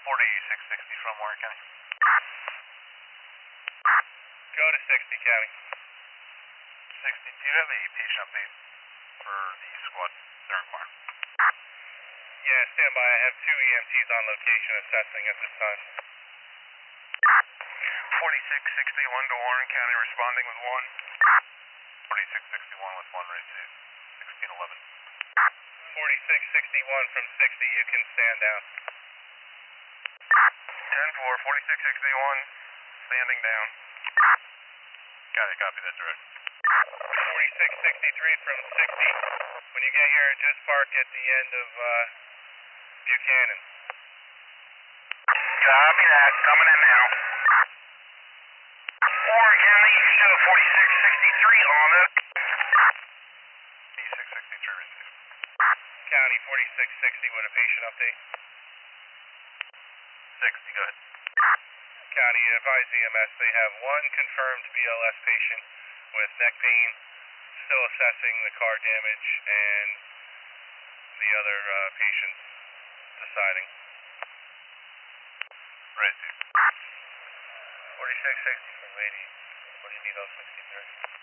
4660 from Warren County. Go to 60, County. 60, do you have a patient update for the squad during bar? Yeah, stand by. I have 2 EMTs on location assessing at this time. 4661 to Warren County, responding with 1. 4661 with 1, ready to 1611. 4661 from 60, you can stand down. 10-4, 4661, standing down. Got it, copy that, direct. 4663 from 60. When you get here, just park at the end of Buchanan. Copy that, coming in now. Warren County, show 4663 on it. 4663 received. County 4660 with a patient update. 60, go ahead. County, advise EMS they have 1 confirmed BLS patient with neck pain, still assessing the car damage, and the other patients deciding. Right, 4660 from Lady, Mosquito 63.